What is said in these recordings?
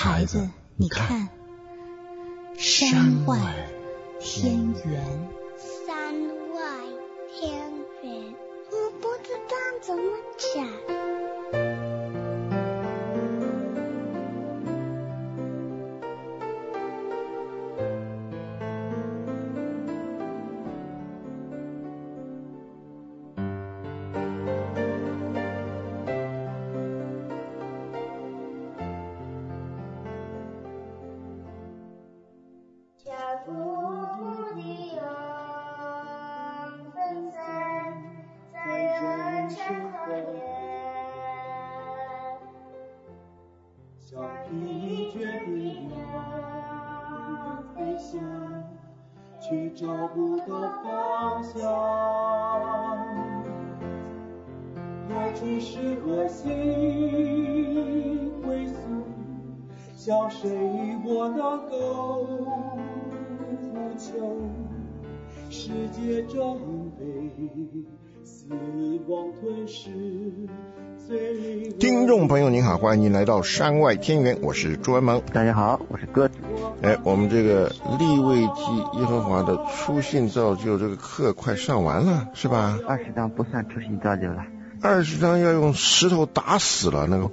孩子，你看，山外天圆。 山外天圆，我不知道怎么讲。 去找不到方向，要去适合心归宿，向谁我能够呼求？世界正被死亡吞噬。 听众朋友您好，欢迎您来到山外天圆，我是朱文萌。 大家好，我是鸽子。 我们这个利未记耶和华的初信造就这个课快上完了是吧 ？20章不算初信造就了 ，20章要用石头打死了那个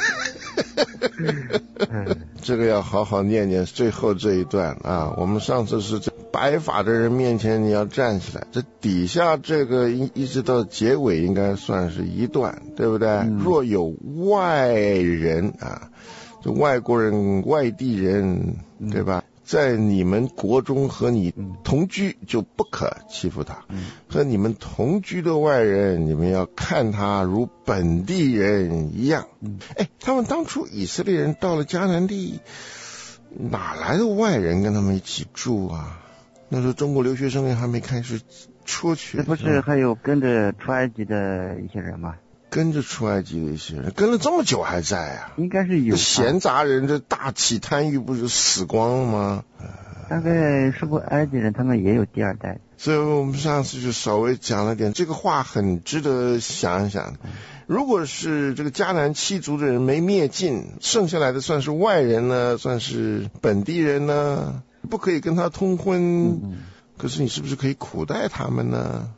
这个要好好念念最后这一段啊。我们上次是在白发的人面前你要站起来，这底下这个一直到结尾应该算是一段，对不对？若有外人啊，就外国人外地人，对吧？在你们国中和你同居，就不可欺负他。和你们同居的外人，你们要看他如本地人一样。他们当初以色列人到了迦南地，哪来的外人跟他们一起住啊？那时候中国留学生也还没开始出去。 这不是还有跟着出埃及的一些人吗？ 跟着出埃及的一些人，跟了这么久还在啊？ 应该是有。 闲杂人这大起贪欲不是死光了吗？ 大概是不是埃及人他们也有第二代？ 所以我们上次就稍微讲了点，这个话很值得想一想。如果是这个迦南七族的人没灭尽，剩下来的算是外人呢，算是本地人呢？不可以跟他通婚，可是你是不是可以苦待他们呢？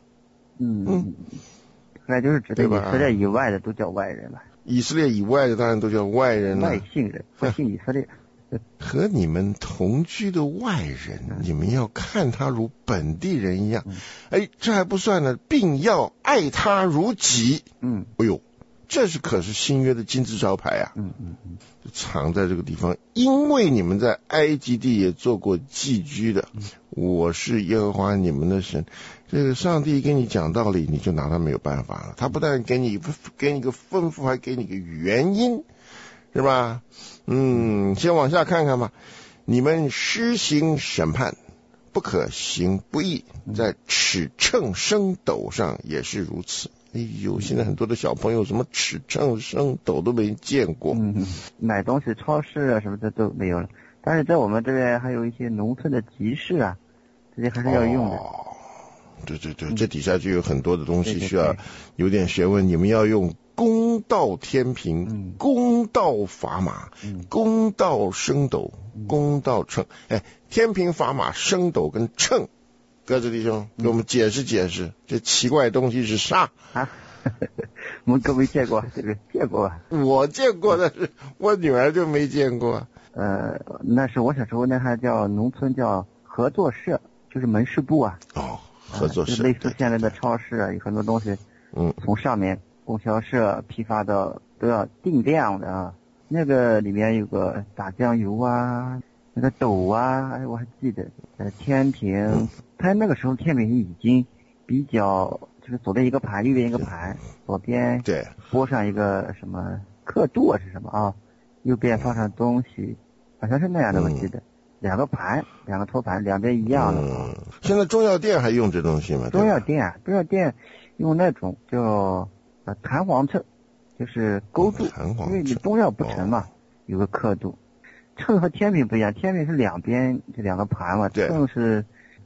那就是指的以色列以外的都叫外人了。 以色列以外的当然都叫外人了。 外姓人，不姓以色列。 和你们同居的外人，你们要看他如本地人一样。这还不算呢，并要爱他如己。哎呦，这可是新约的金字招牌啊。藏在这个地方，因为你们在埃及地也做过寄居的，我是耶和华你们的神。这个上帝跟你讲道理，你就拿他没有办法了。他不但给你一个吩咐，还给你个原因，是吧？先往下看看吧。你们施行审判，不可行不义，在尺秤升斗上也是如此。现在很多的小朋友什么尺秤升斗都没见过。 买东西超市啊什么的都没有了。但是在我们这边还有一些农村的集市啊，这些还是要用的。 对，这底下就有很多的东西需要有点学问。你们要用公道天平、公道砝码、公道升斗、公道秤。天平、砝码、升斗跟秤，鸽子弟兄给我们解释解释，这奇怪的东西是啥啊？我们都没见过，这个见过吧？ 我见过，但是我女儿就没见过。 那是我小时候那还叫农村叫合作社，就是门市部啊。 合作社， 就类似现在的超市啊，有很多东西，从上面供销社批发的都要定量的啊。那个里面有个打酱油啊，那个斗啊，我还记得，天平，它那个时候天平已经比较，就是左边一个盘，右边一个盘，左边对拨上一个什么刻度是什么啊，右边放上东西，好像是那样的，我记得。两个盘，两个托盘，两边一样的。 现在中药店还用这东西吗？ 中药店用那种叫弹簧秤，就是勾住，因为你中药不成嘛，有个刻度。秤和天平不一样，天平是两边这两个盘嘛，秤是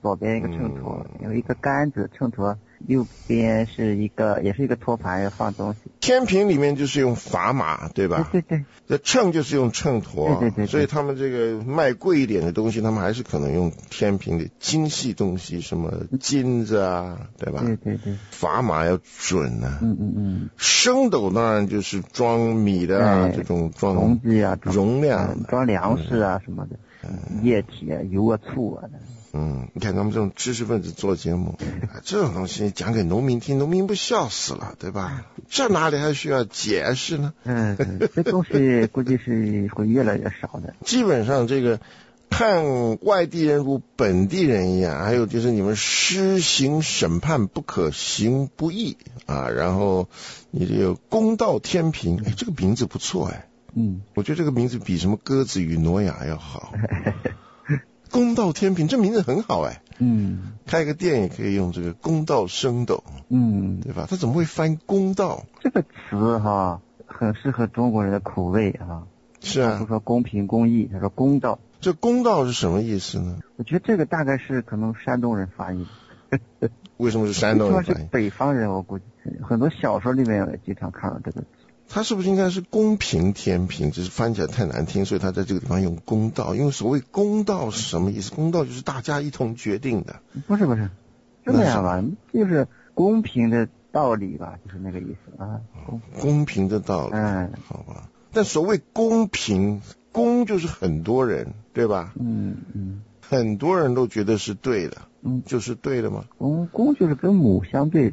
左边一个秤砣，有一个杆子秤砣，右边是一个也是一个托盘要放东西。 天平里面就是用砝码，对吧？ 对对对。 这秤就是用秤砣， 对。 所以他们这个卖贵一点的东西，他们还是可能用天平的精细东西，什么金子啊，对吧？ 对。 砝码要准啊。升斗当然就是装米的啊，这种装容积啊， 容量， 装粮食啊什么的，液体啊，油啊，醋啊的。 你看他们这种知识分子做节目，这种东西讲给农民听，农民不笑死了，对吧？这哪里还需要解释呢？ 这东西估计是会越来越少的。 基本上这个看外地人如本地人一样，还有就是你们施行审判不可行不义啊，然后你这个公道天平，这个名字不错我觉得这个名字比什么鸽子与挪亚要好。公道天平这名字很好开个店也可以用这个公道升斗，对吧？他怎么会翻公道这个词很适合中国人的口味是啊， 不说公平公义，他说公道。 这公道是什么意思呢？ 我觉得这个大概是可能山东人发音。 为什么是山东人发音？ 是北方人，我估计很多小说里面也经常看到这个词。 他是不是应该是公平天平，只是翻起来太难听，所以他在这个地方用公道。因为所谓公道是什么意思？公道就是大家一同决定的。 不是是那样吧，就是公平的道理吧，就是那个意思啊。 公平的道理，好吧。但所谓公平，公就是很多人，对吧？很多人都觉得是对的，就是对的吗？ 公就是跟母相对。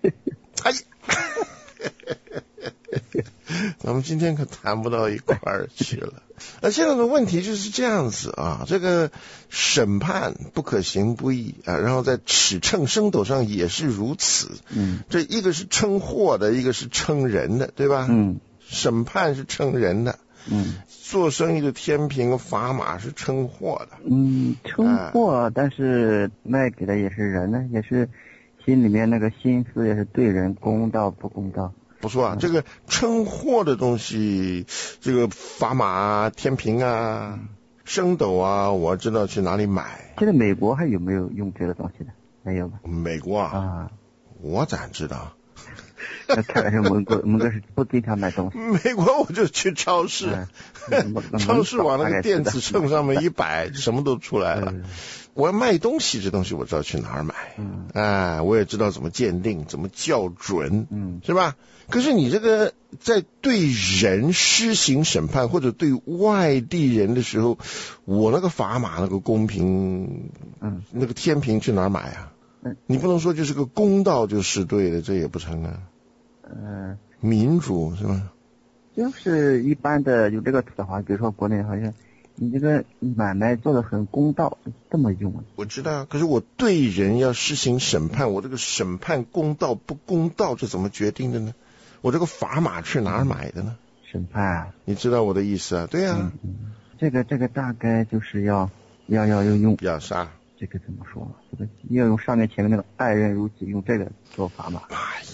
咱们今天可谈不到一块儿去了。现在的问题就是这样子这个审判不可行不义然后在尺秤升斗上也是如此。这一个是称货的，一个是称人的，对吧？审判是称人的。做生意的天平砝码是称货的。 称货，但是卖给的也是人呢，也是心里面那个心思也是对人公道不公道。 不错这个称货的东西，这个砝码天平升斗我知道去哪里买。 现在美国还有没有用这个东西的？没有吧？ 美国我咋知道？ 看来是蒙哥是不经常买东西。 美国我就去超市，超市往那个电子秤上面一摆，什么都出来了。我要卖东西，这东西我知道去哪儿买，我也知道怎么鉴定，怎么校准，是吧？可是你这个在对人施行审判或者对外地人的时候，我那个砝码那个公平，那个天平去哪儿买你不能说就是个公道就是对的，这也不成民主是吧？ 就是一般的有这个词的话，比如说国内好像你这个买卖做得很公道，这么用我知道，可是我对人要施行审判，我这个审判公道不公道，这怎么决定的呢？我这个砝码去哪儿买的呢？ 审判你知道我的意思对这个大概就是要用要啥？ 这个怎么说？这个要用上面前面那个爱人如己，用这个做砝码。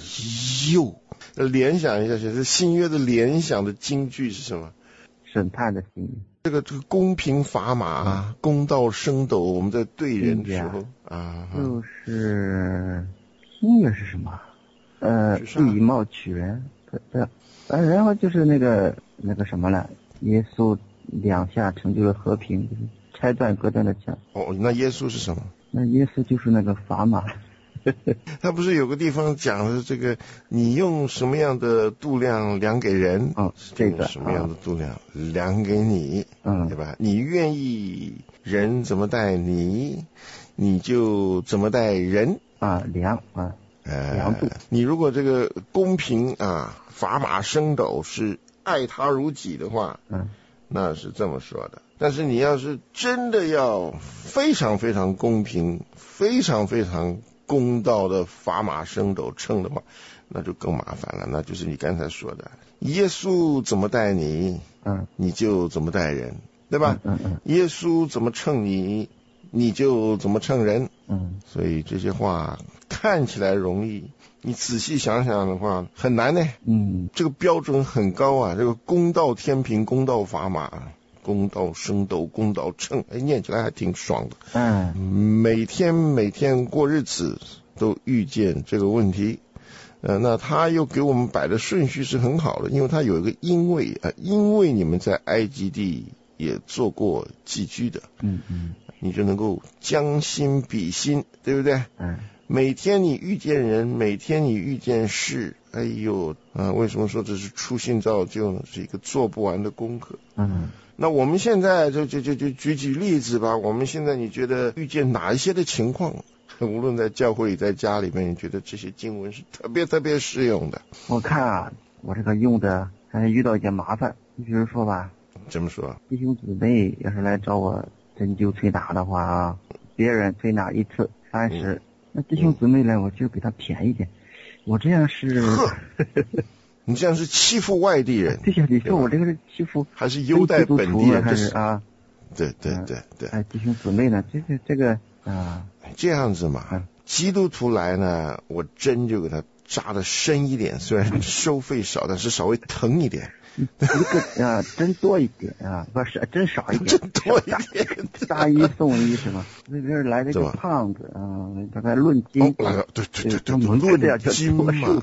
联想一下，这新约的联想的金句是什么？ 审判的新约。 这个公平砝码公道升斗，我们在对人的时候就是新约是什么？不以貌取人，然后就是那个什么了，耶稣两下成就了和平，就是拆断隔断的墙。 那耶稣是什么？ 那耶稣就是那个砝码。 他不是有个地方讲的这个，你用什么样的度量量给人， 这个什么样的度量量给你，对吧？你愿意人怎么待你，你就怎么待人量度。 你如果这个公平砝码升斗是爱他如己的话，那是这么说的。但是你要是真的要非常非常公平，非常非常公道的砝码升斗称的话，那就更麻烦了。那就是你刚才说的，耶稣怎么待你，你就怎么待人，对吧？耶稣怎么称你，你就怎么称人。所以这些话看起来容易，你仔细想想的话很难呢。这个标准很高这个公道天平，公道砝码， 公道升斗，公道称，念起来还挺爽的。每天过日子都遇见这个问题。那他又给我们摆的顺序是很好的，因为他有一个因为你们在埃及地也做过寄居的，你就能够将心比心，对不对？每天你遇见人，每天你遇见事，为什么说这是初心造就呢？是一个做不完的功课。那我们现在就举例子吧。我们现在你觉得遇见哪一些的情况，无论在教会里在家里面，你觉得这些经文是特别适用的？ 我看我这个用的还遇到一件麻烦。你比如说吧， 怎么说？ 弟兄姊妹要是来找我针灸推拿的话别人推拿一次30，那弟兄姊妹来我就给他便宜点。我这样是你这样是欺负外地人。 对呀，你说我这个是欺负还是优待本地人？ 还是啊？ 对。 弟兄姊妹呢，这个这样子嘛。基督徒来呢，我针就给他扎的深一点，虽然收费少，但是稍微疼一点。 一个针多一点不是针少一点， 针多一点， 扎一送一是吗？那边来了一个胖子大概论斤， 对，论斤嘛。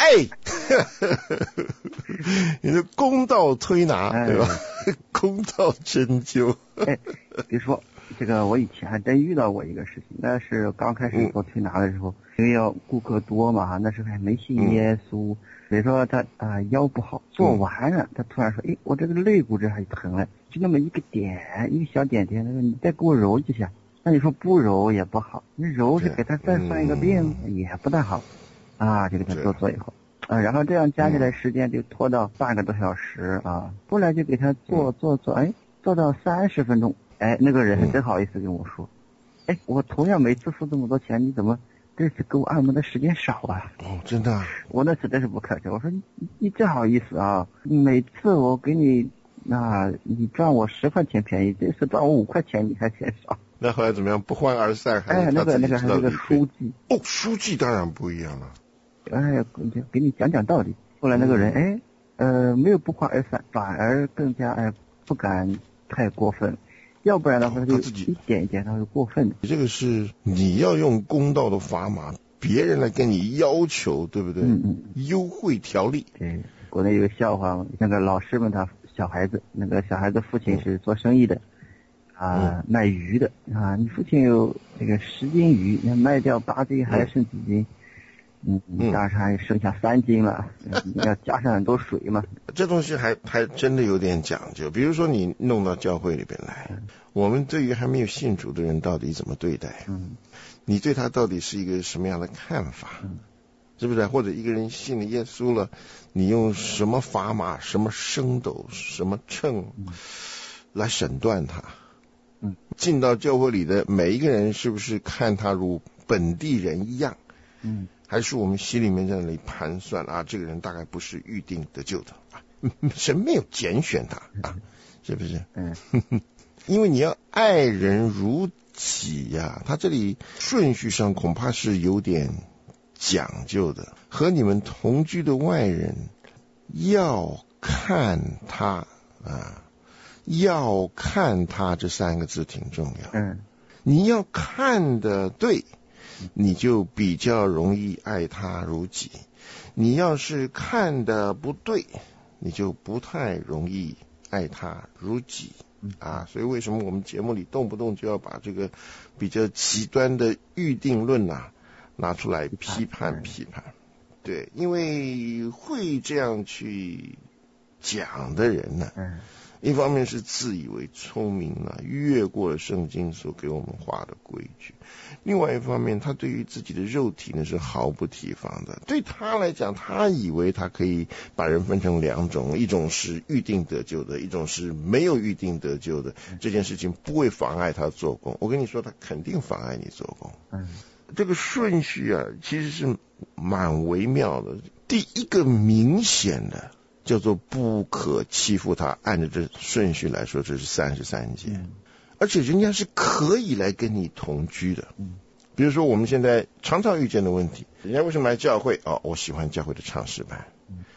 你的公道推拿对吧？公道针灸。 别说这个，我以前还真遇到过一个事情。那是刚开始做推拿的时候，因为要顾客多嘛，那时候还没信耶稣。比如说他腰不好，做完了他突然说我这个肋骨这还疼了，就那么一个点，一个小点点，你再给我揉一下。那你说不揉也不好，你揉是给他再算一个病也不太好就给他做以后然后这样加起来时间就拖到半个多小时后来就给他做到30分钟。那个人还真好意思跟我说我同样每次付这么多钱，你怎么这次给我按摩的时间少啊？ 真的我那次真是不客气，我说你真好意思每次我给你你赚我10块钱便宜，这次赚我5块钱你还嫌少。 那后来怎么样？不欢而散还是那个还是个书记书记当然不一样了。 给你讲道理。后来那个人没有不欢而散，反而更加不敢太过分，要不然的话他就一点一点他会过分的。 这个是你要用公道的砝码，别人来跟你要求，对不对？优惠条例。 对，国内有个笑话，那个老师问他小孩子，那个小孩子父亲是做生意的卖鱼的你父亲有这个10斤鱼，那卖掉8斤还剩几斤？当然还剩下3斤了，你要加上很多水嘛。 这东西还真的有点讲究。比如说你弄到教会里边来，我们对于还没有信主的人到底怎么对待？你对他到底是一个什么样的看法？是不是？或者一个人信了耶稣了，你用什么砝码、什么升斗、什么秤来审断他？进到教会里的每一个人，是不是看他如本地人一样？还是我们心里面在那里盘算这个人大概不是预定得救的神没有拣选他是不是？因为你要爱人如己他这里顺序上恐怕是有点讲究的。和你们同居的外人要看他要看他这3个字挺重要。你要看的对，你就比较容易爱他如己。你要是看的不对，你就不太容易爱他如己所以为什么我们节目里动不动就要把这个比较极端的预定论拿出来批判？对，因为会这样去讲的人呢一方面是自以为聪明越过了圣经所给我们画的规矩，另外一方面他对于自己的肉体呢是毫不提防的。对他来讲，他以为他可以把人分成2种，一种是预定得救的，一种是没有预定得救的。这件事情不会妨碍他做工，我跟你说他肯定妨碍你做工。这个顺序其实是蛮微妙的。第一个明显的叫做不可欺负他，按照这顺序来说，这是33节，而且人家是可以来跟你同居的。比如说我们现在常常遇见的问题，人家为什么来教会？我喜欢教会的唱诗班。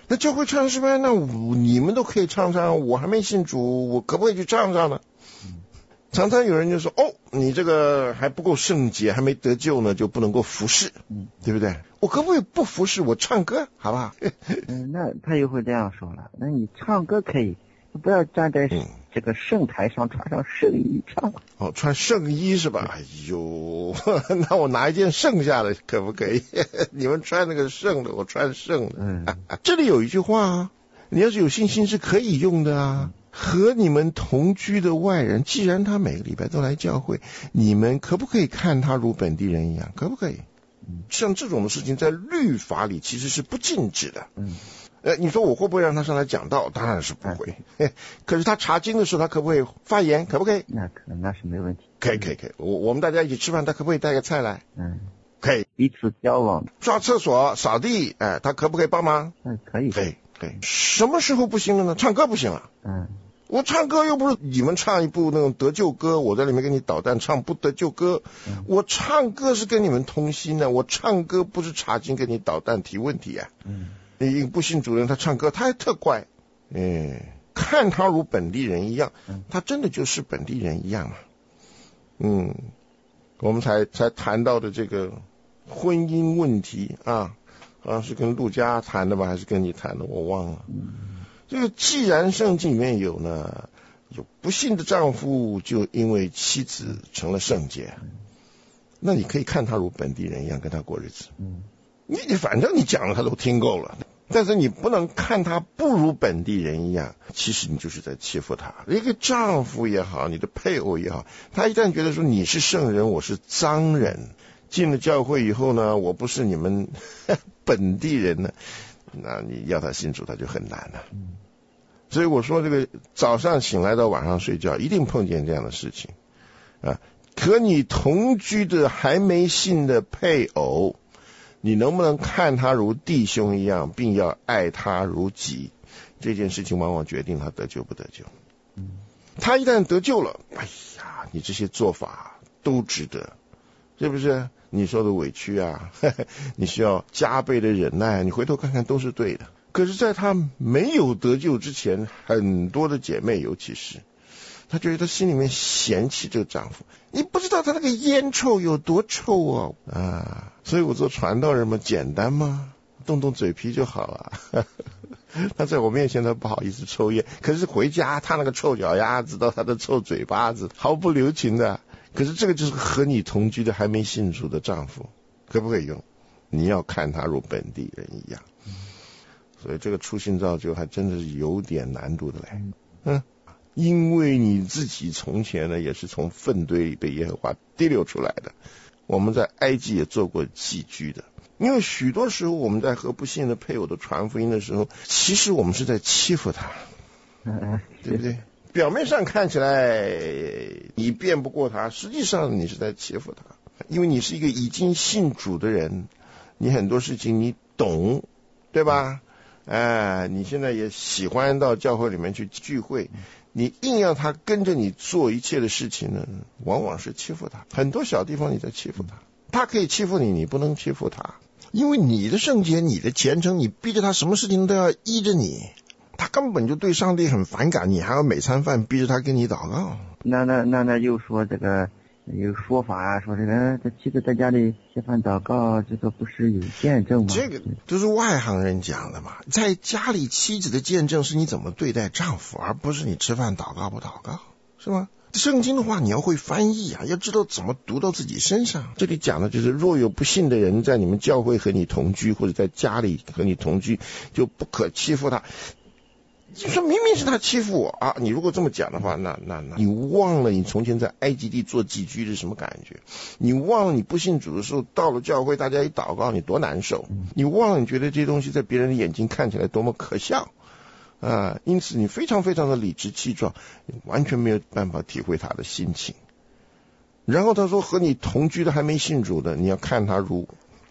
那教会唱诗班，那你们都可以唱唱，我还没信主，我可不可以去唱唱呢？常常有人就说，你这个还不够圣洁，还没得救呢，就不能够服侍，对不对？我可不可以不服侍，我唱歌，好不好？ 那他又会这样说了，那你唱歌可以，不要站在这个圣台上穿上圣衣唱。 穿圣衣是吧？哎呦，那我拿一件剩下的可不可以？你们穿那个圣的，我穿圣的。这里有一句话啊，你要是有信心是可以用的啊。和你们同居的外人，既然他每个礼拜都来教会，你们可不可以看他如本地人一样？可不可以？像这种的事情在律法里其实是不禁止的。你说我会不会让他上来讲道？当然是不会。可是他查经的时候，他可不可以发言？可不可以？ 那是没问题。 可以。我们大家一起吃饭，他可不可以带个菜来？可以。 彼此交往。 刷厕所、扫地，他可不可以帮忙？ 可以。 什么时候不行了呢？唱歌不行了。我唱歌又不是你们唱一部那种得救歌，我在里面给你捣蛋唱不得救歌。我唱歌是跟你们通心的，我唱歌不是查经给你捣蛋提问题啊。你不信主人他唱歌他还特乖，看他如本地人一样，他真的就是本地人一样嘛。我们才谈到的这个婚姻问题啊，好像是跟陆家谈的吧，还是跟你谈的，我忘了。这个既然圣经里面有呢，有不信的丈夫就因为妻子成了圣洁，那你可以看他如本地人一样跟他过日子。你反正你讲了他都听够了，但是你不能看他不如本地人一样，其实你就是在欺负他。一个丈夫也好，你的配偶也好，他一旦觉得说你是圣人，我是脏人，进了教会以后呢，我不是你们本地人呢，那你要他信主他就很难了。所以我说这个早上醒来到晚上睡觉一定碰见这样的事情啊。和你同居的还没信的配偶，你能不能看他如弟兄一样，并要爱他如己？这件事情往往决定他得救不得救。他一旦得救了，哎呀，你这些做法都值得，是不是？你受的委屈啊，你需要加倍的忍耐，你回头看看都是对的。可是在他没有得救之前，很多的姐妹尤其是她觉得她心里面嫌弃这个丈夫，你不知道他那个烟臭有多臭啊！所以我做传道人嘛，简单吗？动动嘴皮就好了。他在我面前他不好意思抽烟，可是回家他那个臭脚丫子到他的臭嘴巴子，毫不留情的。可是这个就是和你同居的还没信主的丈夫，可不可以用？你要看他如本地人一样。所以这个初信造就还真的是有点难度的嘞。因为你自己从前呢也是从粪堆里被耶和华提溜出来的。我们在埃及也做过寄居的。因为许多时候我们在和不信的配偶的传福音的时候，其实我们是在欺负他，对不对？表面上看起来你辩不过他，实际上你是在欺负他。因为你是一个已经信主的人，你很多事情你懂，对吧？你现在也喜欢到教会里面去聚会，你硬要他跟着你做一切的事情呢，往往是欺负他。很多小地方你在欺负他，他可以欺负你，你不能欺负他。因为你的圣洁，你的虔诚，你逼着他什么事情都要依着你，他根本就对上帝很反感，你还要每餐饭逼着他跟你祷告。 那又说这个有说法啊，说这妻子在家里吃饭祷告，这个不是有见证吗？ 这个都是外行人讲的嘛。在家里妻子的见证是你怎么对待丈夫，而不是你吃饭祷告不祷告，是吗？圣经的话你要会翻译啊，要知道怎么读到自己身上。这里讲的就是若有不信的人在你们教会和你同居，或者在家里和你同居，就不可欺负他。你说明明是他欺负我啊！你如果这么讲的话，那你忘了你从前在埃及地做寄居是什么感觉？你忘了你不信主的时候，到了教会大家一祷告你多难受？你忘了你觉得这些东西在别人的眼睛看起来多么可笑啊！因此你非常非常的理直气壮，完全没有办法体会他的心情。然后他说和你同居的还没信主的，你要看他如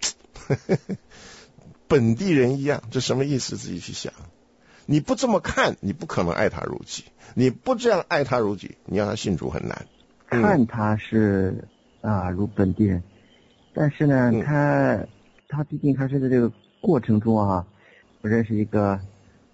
本地人一样，这什么意思？自己去想。你不这么看，你不可能爱他如己。你不这样爱他如己，你让他信主很难。 看他是如本地人，但是呢，他毕竟还是在这个过程中啊，我认识一个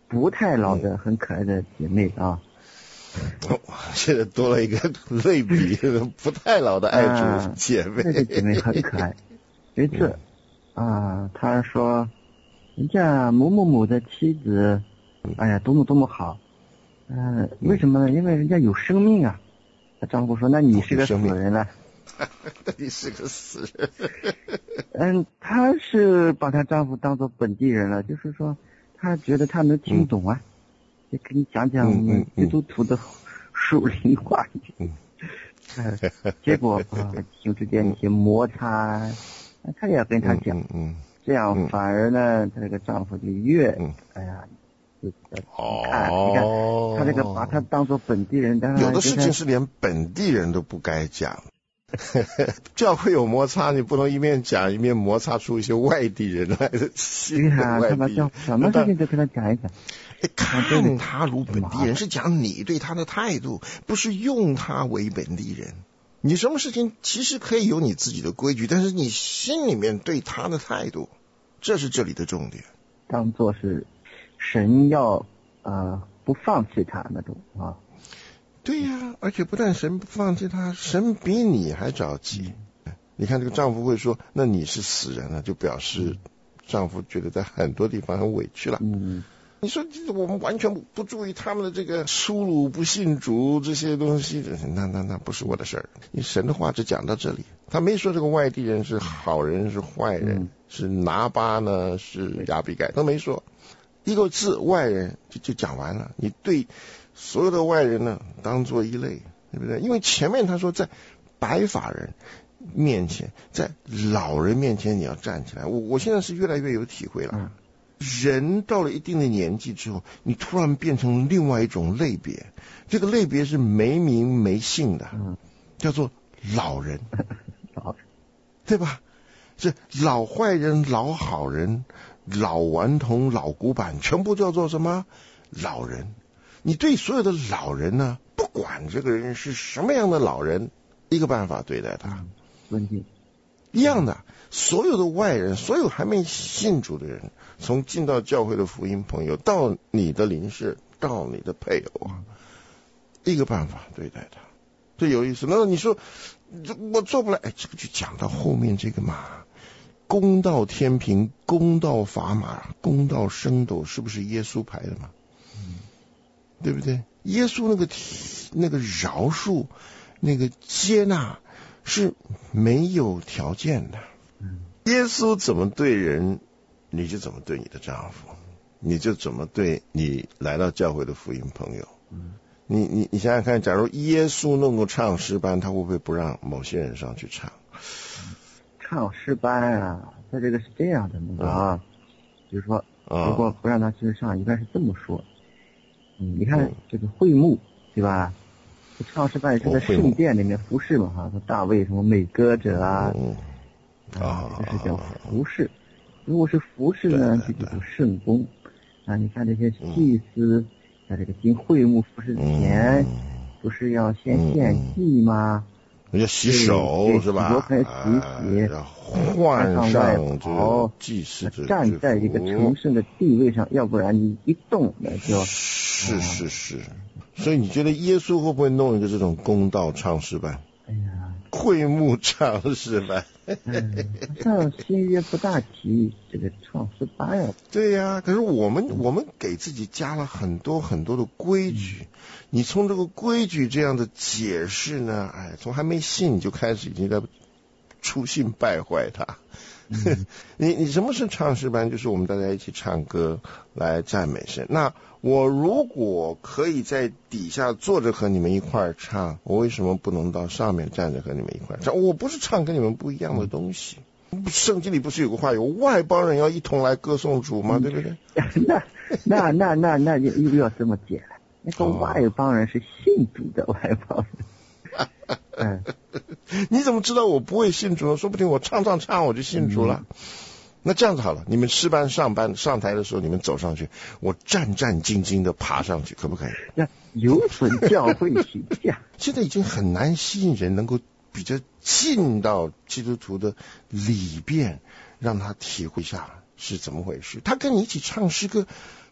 不太老的很可爱的姐妹啊。 现在多了一个类比，不太老的爱主姐妹。 这个姐妹很可爱。有一次她说人家某某某的妻子，哎呀，多么多么好。为什么呢？因为人家有生命啊。她丈夫说：“那你是个死人了。” 你是个死人。 她是把她丈夫当做本地人了，就是说，她觉得她能听懂啊，也跟你讲讲我们基督徒的属灵话语。结果兄之间一些摩擦，她也跟她讲，这样反而呢，她这个丈夫就越哎呀。你看，他这个把他当做本地人， 有的事情是连本地人都不该讲。教会有摩擦，你不能一面讲一面摩擦出一些外地人来的新的外地人。 什么事情都跟他讲一讲。 看他如本地人是讲你对他的态度，不是用他为本地人。你什么事情其实可以有你自己的规矩，但是你心里面对他的态度，这是这里的重点。 当作是神要不放弃他那种啊。 对呀，而且不但神不放弃他，神比你还着急。你看这个丈夫会说，那你是死人了，就表示丈夫觉得在很多地方很委屈了。你说我们完全不注意他们的这个粗鲁不信主这些东西，那不是我的事儿。你神的话只讲到这里，他没说这个外地人是好人是坏人，是拿巴呢是亚比该，都没说。一个字外人就讲完了，你对所有的外人呢当做一类，对不对？因为前面他说在白发人面前，在老人面前你要站起来。我现在是越来越有体会了。人到了一定的年纪之后，你突然变成另外一种类别，这个类别是没名没姓的，叫做老人，对吧？是老坏人、老好人、老顽童、老古板，全部叫做什么？老人。你对所有的老人呢，不管这个人是什么样的老人，一个办法对待他， 尊敬。 一样的，所有的外人，所有还没信主的人，从进到教会的福音朋友，到你的邻舍，到你的配偶啊，一个办法对待他，这有意思。那你说我做不来，这个就讲到后面这个嘛，公道天平、公道砝码、公道升斗，是不是耶稣排的嘛？对不对？耶稣那个饶恕、那个接纳是没有条件的。耶稣怎么对人，你就怎么对你的丈夫，你就怎么对你来到教会的福音朋友。你想想看，假如耶稣弄个唱诗班，他会不会不让某些人上去唱？ 唱诗班啊，他这个是这样的就是说，如果不让他去上，应该是这么说。你看这个会幕，对吧？唱诗班是在圣殿里面服侍嘛，说大卫什么美歌者这是叫服侍。如果是服侍呢，就叫做圣工。你看这些祭司在这个进会幕服侍前，不是要先献祭吗？ 要洗手是吧？ 要换上这个祭司的， 站在一个成圣的地位上，要不然你一动那就是。 所以你觉得耶稣会不会弄一个这种公道唱诗班？会幕唱诗班？ 好像新约不大提这个唱诗班呀。 对呀，可是我们给自己加了很多很多的规矩。你从这个规矩这样的解释呢，从还没信你就开始已经在出信败坏它。你什么是唱诗班？就是我们大家一起唱歌来赞美神。那我如果可以在底下坐着和你们一块唱，我为什么不能到上面站着和你们一块唱？我不是唱跟你们不一样的东西。圣经里不是有个话，有外邦人要一同来歌颂主吗？对不对？ 那又要这么解了。那个外邦人是信主的外邦人。 你怎么知道我不会信主呢？说不定我唱我就信主了。那这样子好了，你们诗班上台的时候，你们走上去，我战战兢兢的爬上去，可不可以？ 那有损教会形象。 现在已经很难吸引人能够比较进到基督徒的里边，让他体会一下是怎么回事。他跟你一起唱诗歌，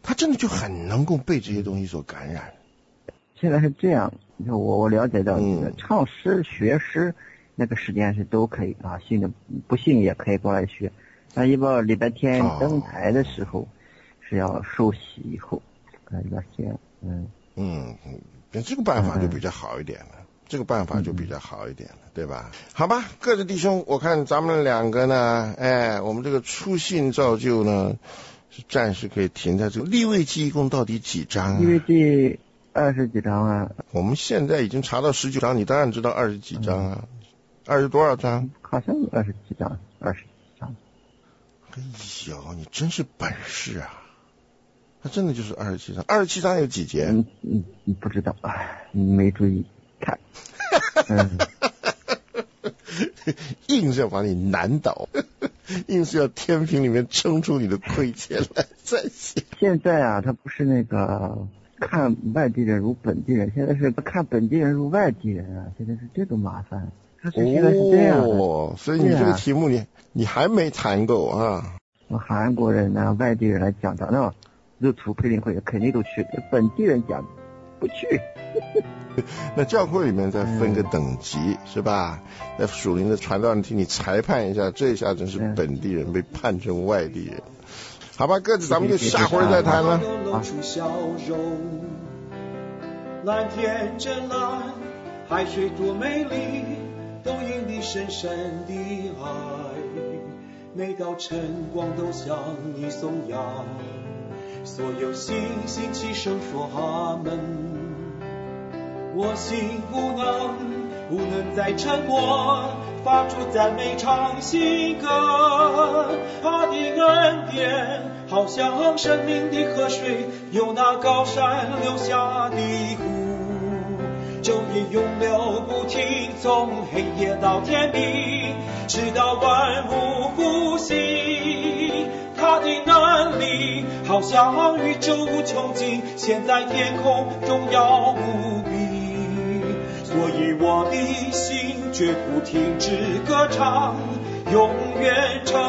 他真的就很能够被这些东西所感染。 现在是这样，我了解到唱诗学诗那个时间是都可以啊，信的不信也可以过来学。那一般礼拜天登台的时候是要受洗以后要先这个办法就比较好一点了。这个办法就比较好一点了，对吧？好吧，各位弟兄，我看咱们两个呢，我们这个初信造就呢，是暂时可以停在这个利未记一共到底几章啊？ 利未记20几章啊。我们现在已经查到19章，你当然知道20几章啊。20多少章？ 好像有20几章。哎呦，你真是本事啊！它真的就是27章。27章有几节？ 不知道，没注意看。 硬是要把你难倒，硬是要天平里面称出你的亏欠来再写。 现在啊，他不是那个看外地人如本地人，现在是看本地人如外地人啊，现在是这个麻烦。现在是这样的。 所以你这个题目你还没谈够啊。 韩国人呢，外地人来讲的，那日土配灵会肯定都去，本地人讲不去。 那教会里面再分个等级，是吧？在属灵的传道人替你裁判一下，这一下真是本地人被判成外地人。好吧，各自咱们就下回再谈了。 蓝天真蓝，海水多美丽，都因你深深的爱。每道晨光都向你颂扬，所有星星齐声说阿门。我心不能再沉默，发出赞美唱新歌。他的恩典好像生命的河水，由那高山流下的湖，昼夜永流不停，从黑夜到天明，直到万物复兴。他的能力好像宇宙无穷尽，现在天空荣耀无比。所以我的心绝不停止歌唱，永远称